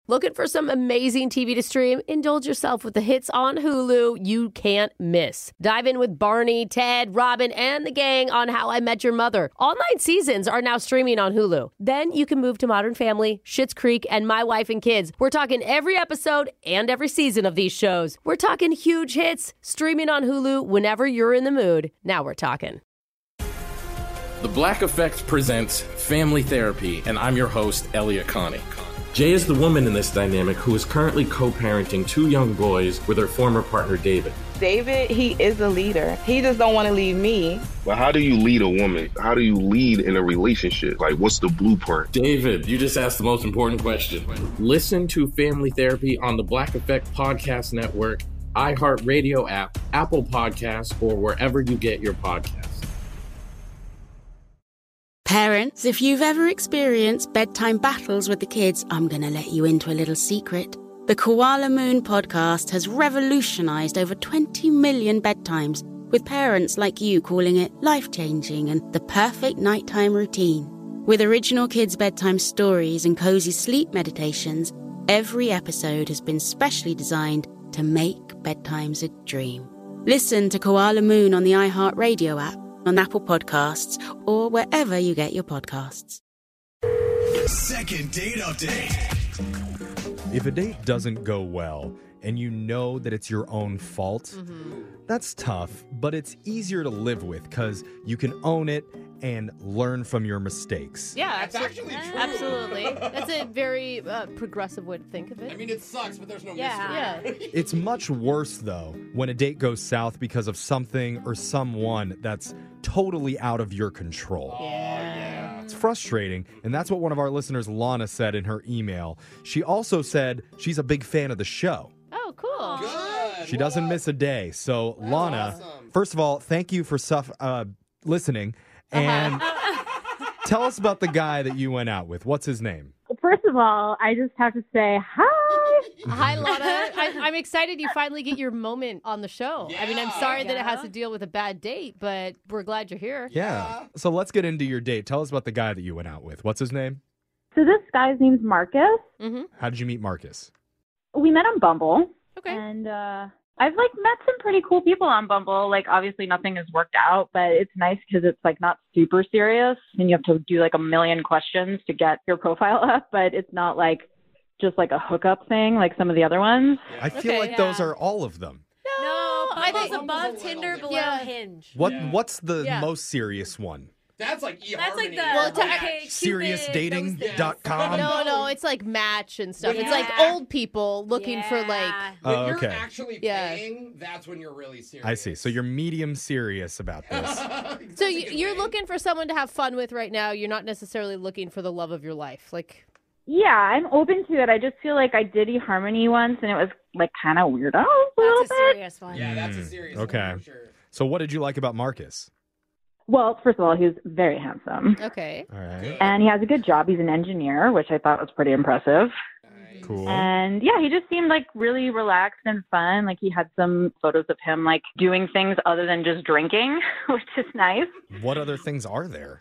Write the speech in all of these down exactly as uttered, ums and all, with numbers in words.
Looking for some amazing T V to stream? Indulge yourself with the hits on Hulu you can't miss. Dive in with Barney, Ted, Robin, and the gang on How I Met Your Mother. All nine seasons are now streaming on Hulu. Then you can move to Modern Family, Schitt's Creek, and My Wife and Kids. We're talking every episode and every season of these shows. We're talking huge hits, streaming on Hulu whenever you're in the mood. Now we're talking. The Black Effect presents Family Therapy, and I'm your host, Elliot Connie. Jay is the woman in this dynamic who is currently co-parenting two young boys with her former partner, David. David, he is a leader. He just don't want to leave me. But how do you lead a woman? How do you lead in a relationship? Like, what's the blueprint? David, you just asked the most important question. Listen to Family Therapy on the Black Effect Podcast Network, iHeartRadio app, Apple Podcasts, or wherever you get your podcasts. Parents, if you've ever experienced bedtime battles with the kids, I'm going to let you into a little secret. The Koala Moon podcast has revolutionized over twenty million bedtimes, with parents like you calling it life-changing and the perfect nighttime routine. With original kids' bedtime stories and cozy sleep meditations, every episode has been specially designed to make bedtimes a dream. Listen to Koala Moon on the iHeartRadio app, on Apple Podcasts, or wherever you get your podcasts. Second date update. If a date doesn't go well and you know that it's your own fault, mm-hmm. that's tough, but it's easier to live with because you can own it and learn from your mistakes. Yeah, that's actually true. Absolutely. That's a very uh, progressive way to think of it. I mean, it sucks, but there's no yeah. mystery. Yeah. It's much worse, though, when a date goes south because of something or someone that's totally out of your control. Oh, yeah. It's frustrating, and that's what one of our listeners, Lana, said in her email. She also said she's a big fan of the show. Oh, cool. Good. She doesn't What? miss a day. So, That's Lana, awesome. first of all, thank you for suff- uh, listening. And tell us about the guy that you went out with. What's his name? First of all, I just have to say hi. Hi, Lana. I, I'm excited you finally get your moment on the show. I mean, I'm Yeah. sorry that it Yeah. has to deal with a bad date, but we're glad you're here. Yeah. So let's get into your date. Tell us about the guy that you went out with. What's his name? So this guy's name's Marcus. Mm-hmm. How did you meet Marcus? We met on Bumble. Okay. And uh, I've, like, met some pretty cool people on Bumble. Like, obviously nothing has worked out, but it's nice because it's, like, not super serious. And you have to do, like, a million questions to get your profile up, but it's not, like, just, like, a hookup thing like some of the other ones. I feel Okay. like those are all of them. No, I Bumble's think above Tinder, below Yeah. Hinge. What Yeah. What's the Yeah. most serious one? That's like eHarmony. That's like the Well, to- okay, serious dating Cupid, those dot com? No, no, it's like Match and stuff. Yeah. It's like old people looking for like. Yeah. When Oh, you're okay. actually Yeah. paying, that's when you're really serious. I see. So you're medium serious about this. So you, you're looking for someone to have fun with right now. You're not necessarily looking for the love of your life. Like, Yeah, I'm open to it. I just feel like I did eHarmony once, and it was, like, kind of weirdo a little That's a bit. serious one. Yeah, that's a Mm, serious okay. one for sure. So what did you like about Marcus? Well, first of all, he was very handsome. okay. All right. And he has a good job. He's an engineer, which I thought was pretty impressive. Nice. Cool. And yeah, he just seemed like really relaxed and fun. Like he had some photos of him like doing things other than just drinking, which is nice. What other things are there?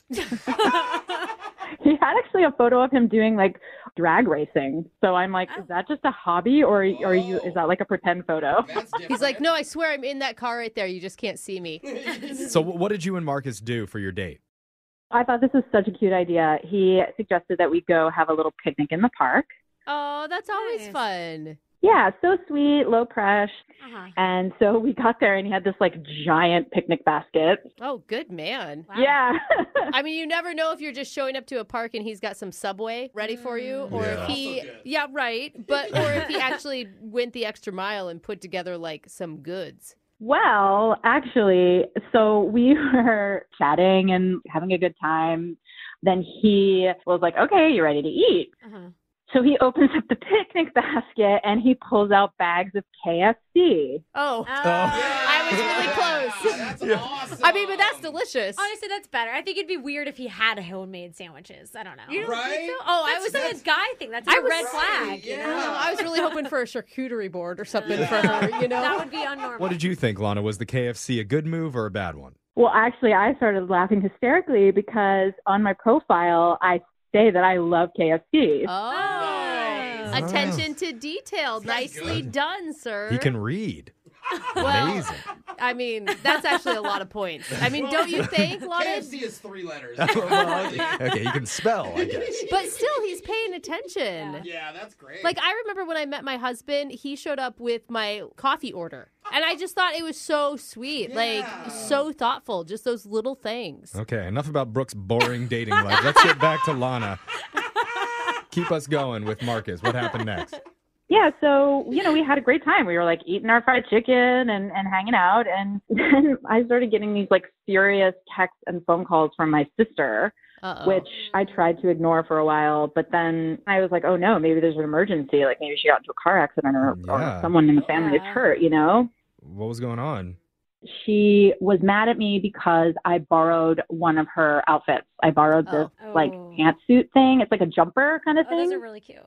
He had actually a photo of him doing like drag racing. So I'm like, is that just a hobby or or are you is that like a pretend photo? That's different. He's like, no, I swear I'm in that car right there. You just can't see me. So wh- what did you and Marcus do for your date? I thought this was such a cute idea. He suggested that we go have a little picnic in the park. Oh, that's always Nice. fun. Yeah, so sweet, low pressure. Uh-huh. And so we got there and he had this like giant picnic basket. Oh, good man. Wow. Yeah. I mean, you never know if you're just showing up to a park and he's got some Subway ready for you, or Yeah. if he, Also good. yeah, right, but or if he actually went the extra mile and put together like some goods. Well, actually, so we were chatting and having a good time. Then he was like, okay, you ready to eat? Uh-huh. So he opens up the picnic basket and he pulls out bags of K F C. Oh, Uh, I was really close. That's Yeah. awesome. I mean, but that's delicious. Honestly, that's better. I think it'd be weird if he had homemade sandwiches. I don't know. You don't Right? think so? Oh, I That's was. just a guy thing. That's I a was- red flag. Right, you yeah. know? I don't know, I was really hoping for a charcuterie board or something for her. You know, That would be unnormal. What did you think, Lana? Was the K F C a good move or a bad one? Well, actually, I started laughing hysterically because on my profile, I say that I love K F C. Oh, Nice. attention to detail. Nicely good. done, sir. He can read. Well, Amazing. I mean, that's actually a lot of points. I mean, don't you think, K Lana? F C is three letters. Well, okay, you can spell, I guess. But still, he's paying attention. Yeah, that's great. Like, I remember when I met my husband, he showed up with my coffee order. And I just thought it was so sweet. Yeah. Like, so thoughtful. Just those little things. Okay, enough about Brooke's boring dating life. Let's get back to Lana. Keep us going with Marcus. What happened next? Yeah, so, you know, we had a great time. We were like eating our fried chicken and, and hanging out. And then I started getting these like serious texts and phone calls from my sister, Uh-oh. which I tried to ignore for a while. But then I was like, oh no, maybe there's an emergency. Like maybe she got into a car accident or, Yeah. or someone in the family is hurt, you know? What was going on? She was mad at me because I borrowed one of her outfits. I borrowed this Oh. like Oh. pantsuit thing. It's like a jumper kind of Oh, those thing. are really cute.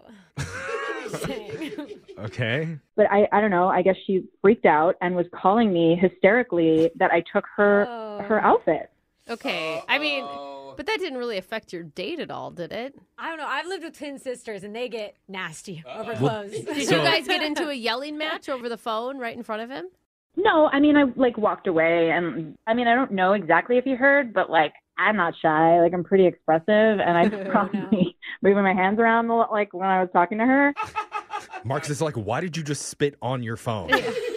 Okay. But I, I don't know. I guess she freaked out and was calling me hysterically that I took her Oh. her outfit. Okay. I mean, Uh-oh. but that didn't really affect your date at all, did it? I don't know. I've lived with twin sisters, and they get nasty over Uh-oh. clothes. Did So- you guys get into a yelling match over the phone right in front of him? No, I mean I like walked away, and I mean I don't know exactly if you heard, but like I'm not shy. Like I'm pretty expressive, and I was probably moving my hands around a lot, like when I was talking to her. Marcus is like, why did you just spit on your phone?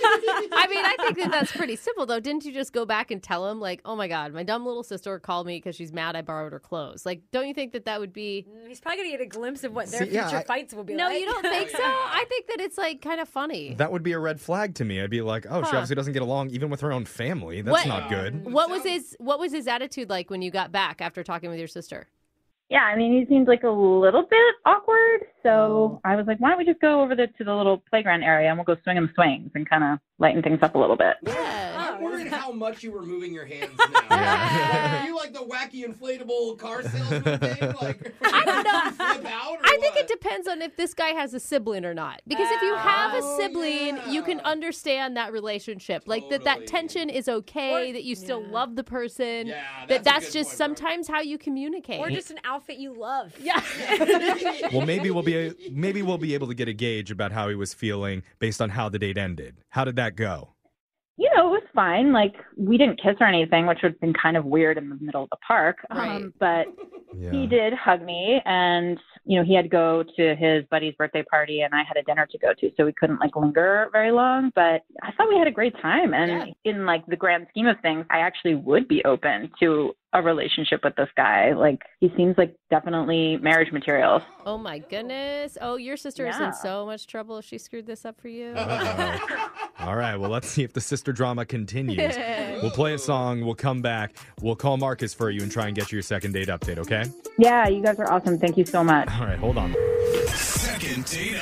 I mean, I think that that's pretty simple, though. Didn't you just go back and tell him, like, oh my God, my dumb little sister called me because she's mad I borrowed her clothes? Like, don't you think that that would be. Mm, He's probably going to get a glimpse of what their See, yeah, future I- fights will be No, like. you don't think so? I think that it's, like, kind of funny. That would be a red flag to me. I'd be like, oh, she Huh. obviously doesn't get along even with her own family. That's What- not good. What was his What was his attitude like when you got back after talking with your sister? Yeah, I mean he seemed like a little bit awkward, so I was like, why don't we just go over the, to the little playground area and we'll go swing some swings and kind of lighten things up a little bit. Yeah. I'm worried how much you were moving your hands now. Yeah. Are you like the wacky inflatable car salesman thing? Like, I don't know. Flip out or I think what? it depends on if this guy has a sibling or not. Because if you have a Oh, sibling, yeah. you can understand that relationship. Like that that Totally. tension is okay, Or- that you still Yeah. love the person. Yeah, that that's a that's good just point, bro. sometimes how you communicate. Or just an outfit you love. yeah. Well, maybe we'll be maybe we'll be able to get a gauge about how he was feeling based on how the date ended. How did that go? You know, it was fine. Like we didn't kiss or anything, which would have been kind of weird in the middle of the park. Right. Um, but Yeah. he did hug me, and you know he had to go to his buddy's birthday party, and I had a dinner to go to, so we couldn't like linger very long. But I thought we had a great time, and in like the grand scheme of things, I actually would be open to a relationship with this guy. Like he seems like definitely marriage material. Oh my goodness. Oh, your sister is Yeah. in so much trouble if she screwed this up for you. Uh-oh. All right, well, let's see if the sister drama continues. We'll play a song, we'll come back, we'll call Marcus for you and try and get you your second date update, okay? Yeah, you guys are awesome. Thank you so much. All right, hold on. Second date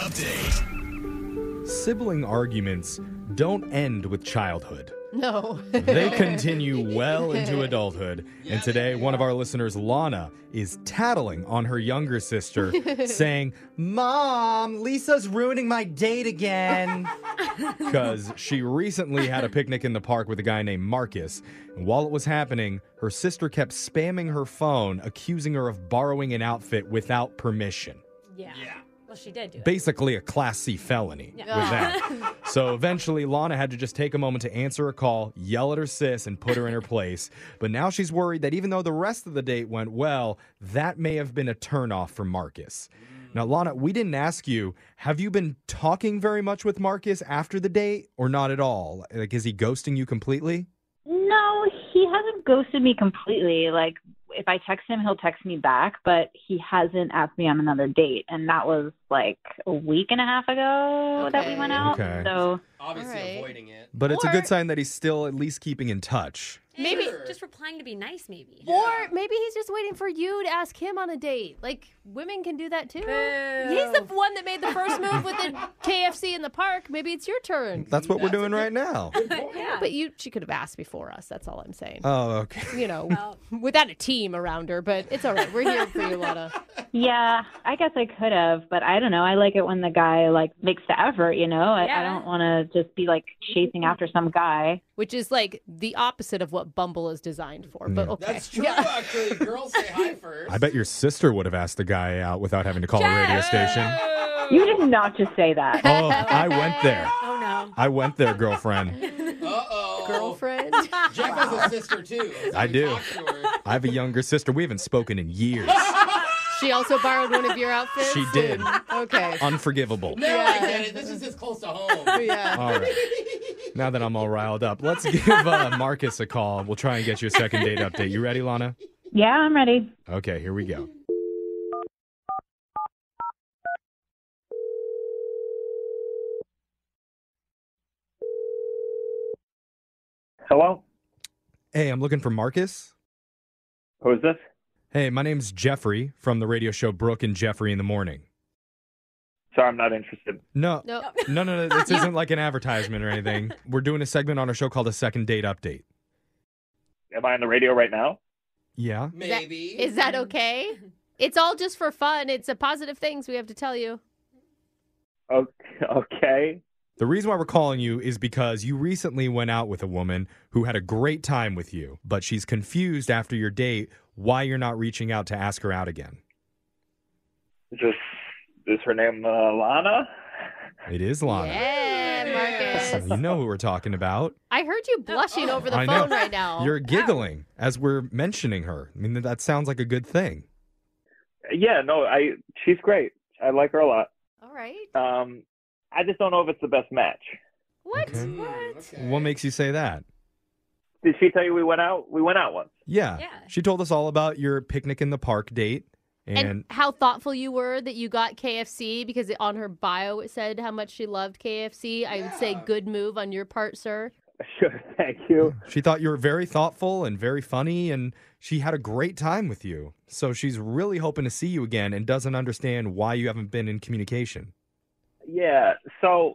update. Sibling arguments don't end with childhood. No. They continue well into adulthood. And today, one of our listeners, Lana, is tattling on her younger sister, saying, Mom, Lisa's ruining my date again. Because she recently had a picnic in the park with a guy named Marcus. And while it was happening, her sister kept spamming her phone, accusing her of borrowing an outfit without permission. Yeah. Yeah. Well, she did do it. Basically a Class C felony Yeah. with that. So eventually, Lana had to just take a moment to answer a call, yell at her sis, and put her in her place. But now she's worried that even though the rest of the date went well, that may have been a turnoff for Marcus. Now, Lana, we didn't ask you, have you been talking very much with Marcus after the date or not at all? Like, is he ghosting you completely? No, he hasn't ghosted me completely. Like, if I text him, he'll text me back, but he hasn't asked me on another date. And that was like a week and a half ago that we Okay. went out. Okay. So, Obviously All right. avoiding it. But it's a Or- good sign that he's still at least keeping in touch. Maybe- Sure. Just replying to be nice, maybe. Or maybe he's just waiting for you to ask him on a date. Like, women can do that too. Boo. He's the one that made the first move with the K F C in the park. Maybe it's your turn. That's what we're That's a doing good- right now. Yeah. But you, she could have asked before us. That's all I'm saying. Oh, okay. You know, Well- without a team around her, but it's all right. We're here for you, Lana. yeah, I guess I could have, but I don't know. I like it when the guy like makes the effort, you know? I, I Yeah. don't want to just be like chasing after some guy. Which is like the opposite of what Bumble is designed for. But Yeah. okay. That's true, Yeah. actually. Girls say hi first. I bet your sister would have asked the guy out without having to call a radio station. You did not just say that. Oh, I went there. Oh, no. I went there, girlfriend. Uh-oh. Girlfriend? Jeff has a sister, too. That's how I we do. talk to her. I have a younger sister. We haven't spoken in years. She also borrowed one of your outfits? She did. Okay. Unforgivable. Now I get it. This is just close to home. Yeah. All right. Now that I'm all riled up, let's give uh, Marcus a call. We'll try and get you a second date update. You ready, Lana? Yeah, I'm ready. Okay, here we go. Hello? Hey, I'm looking for Marcus. Who is this? Hey, my name's Jeffrey from the radio show Brooke and Jeffrey in the Morning. Sorry, I'm not interested. No, No. no, no, no. This isn't like an advertisement or anything. We're doing a segment on our show called a second date update. Am I on the radio right now? Yeah. Maybe. Is that okay? It's all just for fun. It's a positive things we have to tell you. Okay. The reason why we're calling you is because you recently went out with a woman who had a great time with you, but she's confused after your date why you're not reaching out to ask her out again. Is this is her name uh, Lana? It is Lana. Yeah, Marcus. You know who we're talking about. I heard you blushing over the I know. phone right now. You're giggling as we're mentioning her. I mean, that sounds like a good thing. Yeah, no, I. She's great. I like her a lot. All right. Um, I just don't know if it's the best match. What? Okay. What? Okay. What makes you say that? Did she tell you we went out? We went out once. Yeah. Yeah. She told us all about your picnic in the park date. And, And how thoughtful you were that you got K F C, because it, on her bio it said how much she loved K F C. I would say Yeah. good move on your part, sir. Sure, thank you. she thought you were very thoughtful and very funny, and she had a great time with you. So she's really hoping to see you again and doesn't understand why you haven't been in communication. Yeah. So,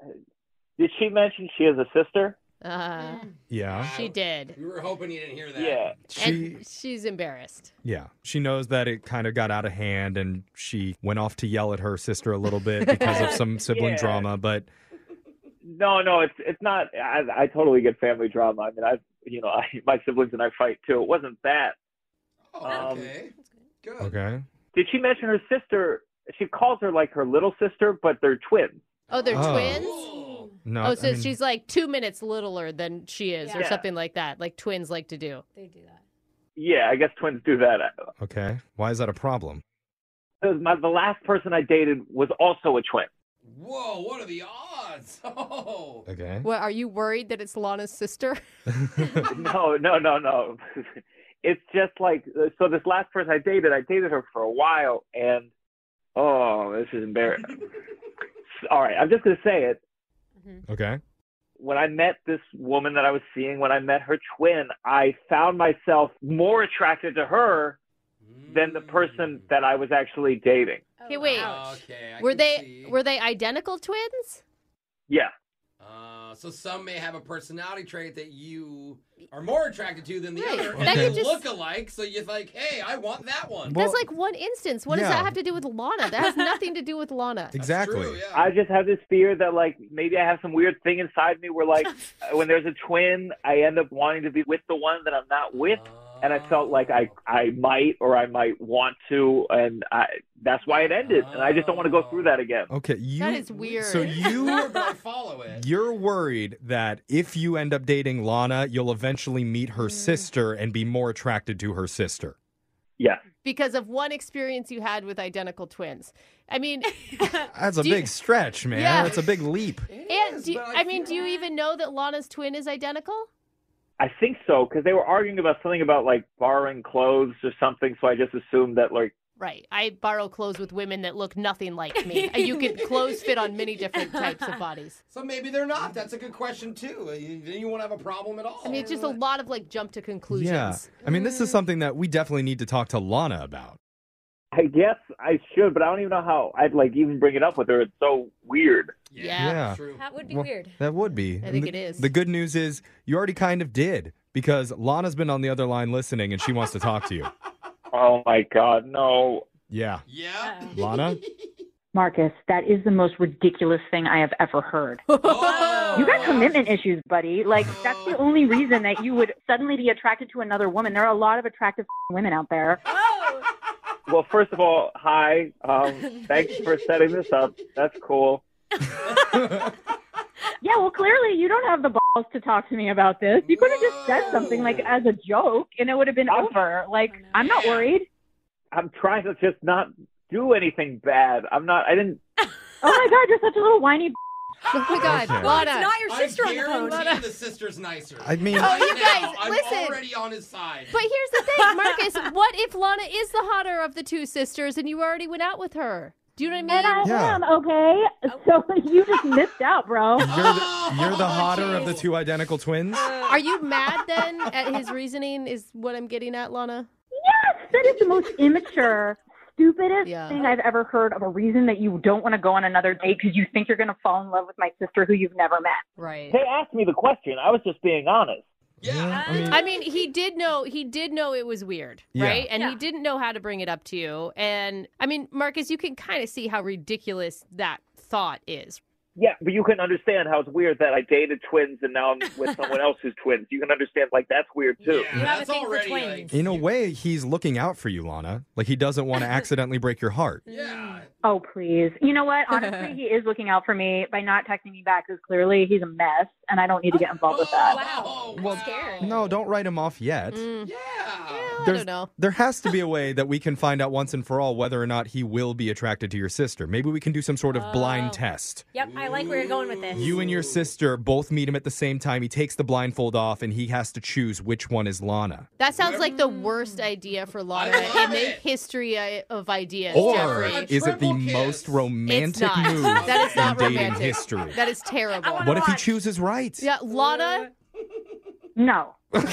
did she mention she has a sister? Uh, Yeah. she did. We were hoping you didn't hear that. Yeah. She, And she's embarrassed. yeah. She knows that it kind of got out of hand, and she went off to yell at her sister a little bit because of some sibling Yeah. drama. But No, no, it's it's not. I, I totally get family drama. I mean, I, you know, I, my siblings and I fight too. It wasn't that. Oh, Um, okay. Good. okay. Did she mention her sister? She calls her like her little sister, but they're twins. Oh, they're Oh. twins? Cool. No. Oh, so I mean, she's like two minutes littler than she is, or Yeah. something like that, like twins like to do. They do that. Yeah, I guess twins do that. okay. Why is that a problem? Because my the last person I dated was also a twin. Whoa, what are the odds? Oh. Okay. What, are you worried that it's Lana's sister? No, no, no, no. It's just like, so this last person I dated, I dated her for a while, and oh, this is embarrassing. All right, I'm just gonna say it. Okay. When I met this woman that I was seeing, when I met her twin, I found myself more attracted to her than the person that I was actually dating. Okay, wait. Okay. I Were can they see. were they identical twins? Yeah. Uh, so some may have a personality trait that you are more attracted to than the Right. other, That and they could just- look alike. So you're like, hey, I want that one. Well- That's like one instance. What does Yeah. that have to do with Lana? That has nothing to do with Lana. Exactly. True, yeah. I just have this fear that, like, maybe I have some weird thing inside me where, like, when there's a twin, I end up wanting to be with the one that I'm not with. And I felt like I, I might or I might want to, and I, that's why it ended. And I just don't want to go through that again. Okay. You. That is weird. So you. Weird, but I follow it. You're worried that if you end up dating Lana, you'll eventually meet her sister and be more attracted to her sister. Yeah. Because of one experience you had with identical twins. I mean, That's a Do you- big stretch, man. Yeah. That's a big leap. It and is, do you, but I mean, feel do you like- even know that Lana's twin is identical? I think so, because they were arguing about something about, like, borrowing clothes or something, so I just assumed that, like, Right. I borrow clothes with women that look nothing like me. You can clothes fit on many different types of bodies. So maybe they're not. That's a good question too. You- Then you won't have a problem at all. I mean, it's just a lot of like jump to conclusions. Yeah. I mean, this is something that we definitely need to talk to Lana about. I guess I should, but I don't even know how I'd, like, even bring it up with her. It's so weird. Yeah. Yeah. True. That would be Well, weird. That would be. I And think the, it is. The good news is you already kind of did because Lana's been on the other line listening and she wants to talk to you. Oh, my God, no. Yeah. Yeah. Lana? Marcus, that is the most ridiculous thing I have ever heard. Oh. You got commitment issues, buddy. Like, that's the only reason that you would suddenly be attracted to another woman. There are a lot of attractive women out there. Oh, Well, first of all, hi. Um, thanks for setting this up. That's cool. Yeah, well, clearly you don't have the balls to talk to me about this. You could have just said something like as a joke, and it would have been over. Like, I'm not worried. I'm trying to just not do anything bad. I'm not. I didn't. Oh my God, you're such a little whiny. Oh my God, Okay. Well, Lana. it's not your sister I on the phone. guarantee the sister's nicer. I mean, Oh, you Now, guys, I'm listen. already on his side. But here's the thing, Marcus. What if Lana is the hotter of the two sisters and you already went out with her? Do you know what I mean? And I Yeah. am, okay? So you just missed out, bro. you're the, you're the hotter of the two identical twins? Are you mad then at his reasoning is what I'm getting at, Lana? Yes, that is the most immature, stupidest Yeah. thing I've ever heard of a reason that you don't want to go on another date because you think you're going to fall in love with my sister who you've never met. Right. They asked me the question. I was just being honest. Yeah. I mean, I mean, he did know he did know it was weird, Yeah. right? And he Yeah. didn't know how to bring it up to you. And I mean, Marcus, you can kind of see how ridiculous that thought is. Yeah, but you can understand how it's weird that I dated twins and now I'm with someone else who's twins. You can understand, like, that's weird, too. Yeah, You have a that's thing for already, twins. like, in a way, he's looking out for you, Lana. Like, he doesn't want to accidentally break your heart. Yeah. Oh, please. You know what? Honestly, he is looking out for me by not texting me back because clearly he's a mess and I don't need to get involved with that. Wow. Well, scared. No, don't write him off yet. Mm. Yeah. I There's- don't know. There has to be a way that we can find out once and for all whether or not he will be attracted to your sister. Maybe we can do some sort of blind Oh. test. Yep, I like where you're going with this. You and your sister both meet him at the same time. He takes the blindfold off and he has to choose which one is Lana. That sounds like the worst idea for Lana I love in the it. history uh, of ideas, Or Jeffrey. is it the triple kiss. most It's romantic not. move That is not in dating romantic. history? That is terrible. I wanna What if he watch. chooses right? Yeah, Lana. No. See?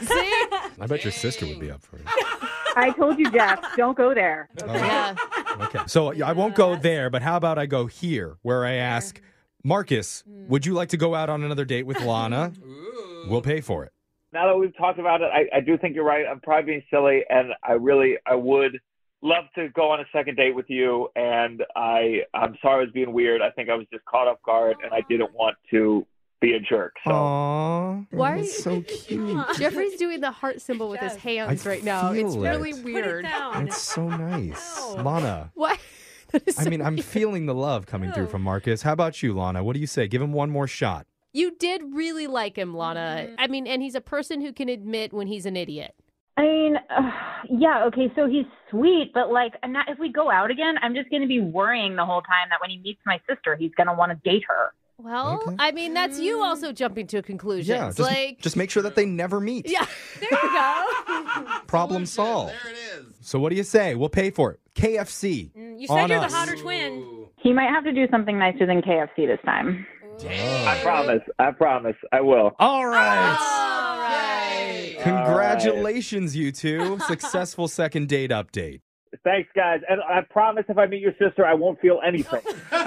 I bet your sister would be up for it. I told you, Jeff, don't go there. Yeah. Okay. So I won't go there, but how about I go here where I ask, Marcus, would you like to go out on another date with Lana? Ooh. We'll pay for it. Now that we've talked about it, I, I do think you're right. I'm probably being silly, and I really, I would love to go on a second date with you, and I, I'm sorry I was being weird. I think I was just caught off guard, and I didn't want to be a jerk. So. Aww. Why are that's you- so cute. Jeffrey's doing the heart symbol with his hands I right now. It's feel really it. Put it weird. down. That's so nice. No. Lana, What? That is I so mean, I'm weird. feeling the love coming through from Marcus. How about you, Lana? What do you say? Give him one more shot. You did really like him, Lana. I mean, and he's a person who can admit when he's an idiot. I mean, uh, yeah, okay, so he's sweet, but like, I'm not, if we go out again, I'm just going to be worrying the whole time that when he meets my sister, he's going to want to date her. Well, Okay. I mean, that's you also jumping to conclusions. Yeah, just, like, just make sure that they never meet. yeah. There you go. Problem solved. There it is. So what do you say? We'll pay for it. K F C. Mm, You said On you're us. the hotter twin. Ooh. He might have to do something nicer than K F C this time. I promise. I promise. I will. All right. All right. Congratulations, you two. Successful second date update. Thanks, guys. And I promise if I meet your sister, I won't feel anything.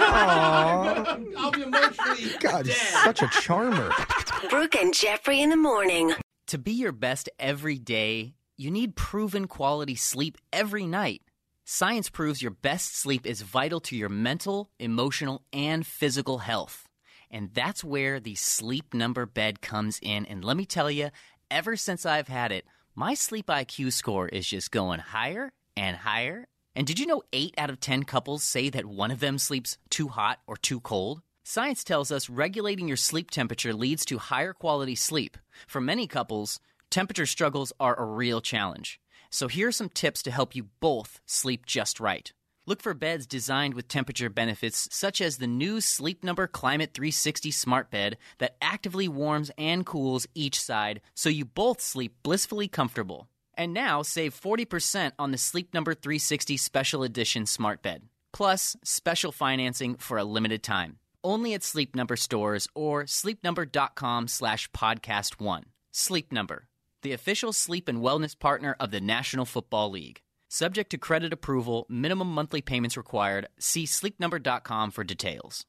Aww. I'll be emotionally God, dead. you're such a charmer. Brooke and Jeffrey in the morning. To be your best every day, you need proven quality sleep every night. Science proves your best sleep is vital to your mental, emotional, and physical health. And that's where the Sleep Number bed comes in. And let me tell you, ever since I've had it, my sleep I Q score is just going higher and higher. And did you know eight out of ten couples say that one of them sleeps too hot or too cold? Science tells us regulating your sleep temperature leads to higher quality sleep. For many couples, temperature struggles are a real challenge. So here are some tips to help you both sleep just right. Look for beds designed with temperature benefits such as the new Sleep Number Climate three sixty Smart Bed that actively warms and cools each side so you both sleep blissfully comfortable. And now save forty percent on the Sleep Number three sixty Special Edition Smart Bed. Plus, special financing for a limited time. Only at Sleep Number stores or sleepnumber.com slash podcast one. Sleep Number, the official sleep and wellness partner of the National Football League. Subject to credit approval, minimum monthly payments required. See sleep number dot com for details.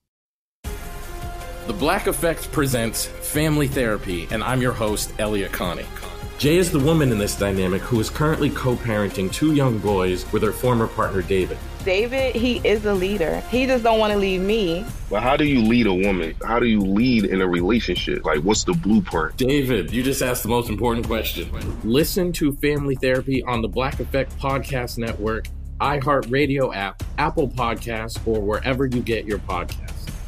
The Black Effect presents Family Therapy, and I'm your host, Elliot Connie. Jay is the woman in this dynamic who is currently co-parenting two young boys with her former partner, David. David, he is a leader. He just don't want to leave me. But how do you lead a woman? How do you lead in a relationship? Like, what's the blueprint? David, you just asked the most important question. Listen to Family Therapy on the Black Effect Podcast Network iHeartRadio app, Apple Podcasts, or wherever you get your podcasts.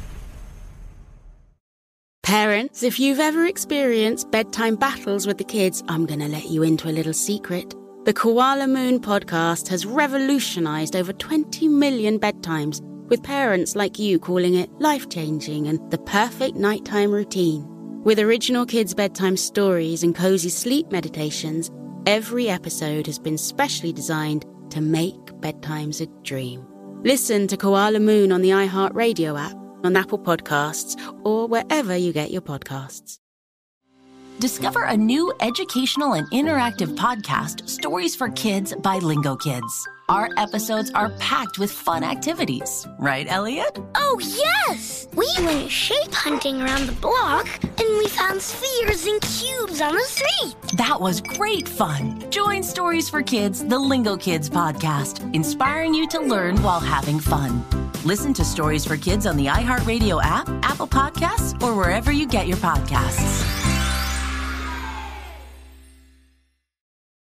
Parents, if you've ever experienced bedtime battles with the kids, I'm going to let you into a little secret. The Koala Moon podcast has revolutionized over twenty million bedtimes, with parents like you calling it life-changing and the perfect nighttime routine. With original kids' bedtime stories and cozy sleep meditations, every episode has been specially designed to make bedtimes a dream. Listen to Koala Moon on the iHeartRadio app, on Apple Podcasts, or wherever you get your podcasts. Discover a new educational and interactive podcast, Stories for Kids by Lingo Kids. Our episodes are packed with fun activities. Right, Elliot? Oh, yes! We went shape hunting around the block, and we found spheres and cubes on the street. That was great fun. Join Stories for Kids, the Lingo Kids podcast, inspiring you to learn while having fun. Listen to Stories for Kids on the iHeartRadio app, Apple Podcasts, or wherever you get your podcasts.